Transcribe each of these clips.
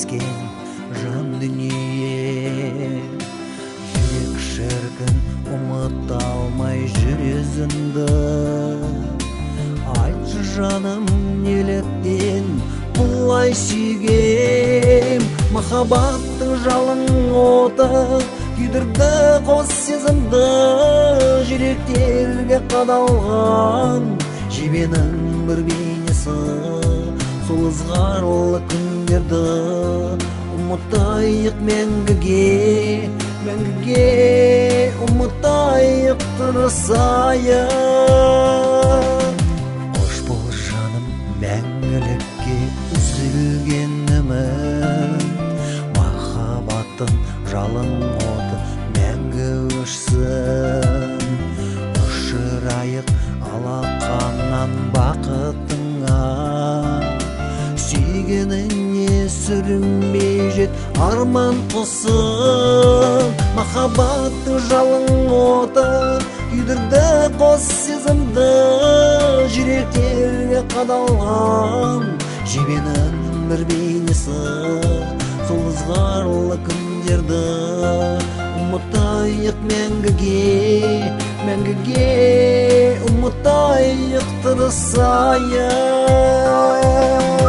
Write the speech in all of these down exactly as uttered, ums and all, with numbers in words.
кездескен жан дүние. Жүрек шіркін ұмыта алмай жүрезіңді. Айтшы жаным, неліктен бұлай сүйгем? Махаббаттың жалын оты күйдірді қос сезімді. Жүректерге қадалған жебенің бір бейнесі. Сол ызғарлы күндерді ұмытайық мәңгіге, мәңгіге ұмытайық тырысайық. Қош бол жаным, мәңгілікке үзілген үміт. Махаббаттың жалын оты мәңгі өшсін. Ұшырайық алақаннан бақытыңа. Сүйгеніңе сүрінбей жет арман құсын. Махаббаттың жалын оты күйдірді қос сезімді. Жүректерге қадалған жебенің бір бейнесі. Сол ызғарлы күндерді ұмытайық мәңгіге, мәңгіге ұмытайық тырысайық.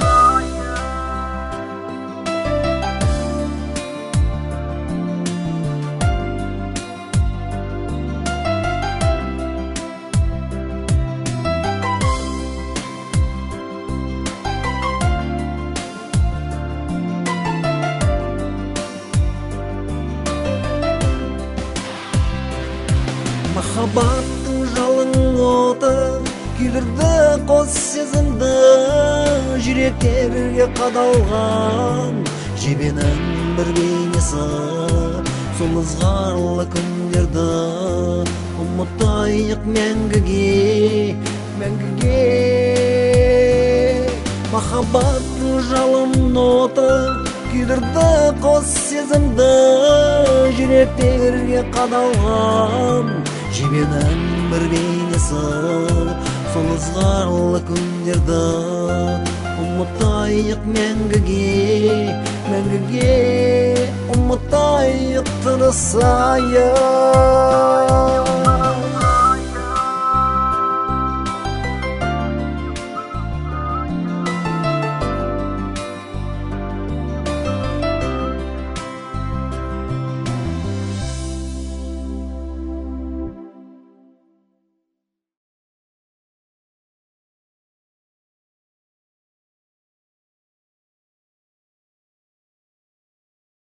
Махаббаттың жалын оты күйдірді қос сезімді. Жүректерге қадалған жебенің бір бейнесі. Сол ызғарлы күндерді ұмытайық мәңгіге, мәңгіге. Махаббаттың жалын оты күйдірді қос сезімді. Жүректерге қадалған жебенің бір бейнесі. Сол ызғарлы күндерді ұмытайық мәңгіге, мәңгіге ұмытайық тырысайық.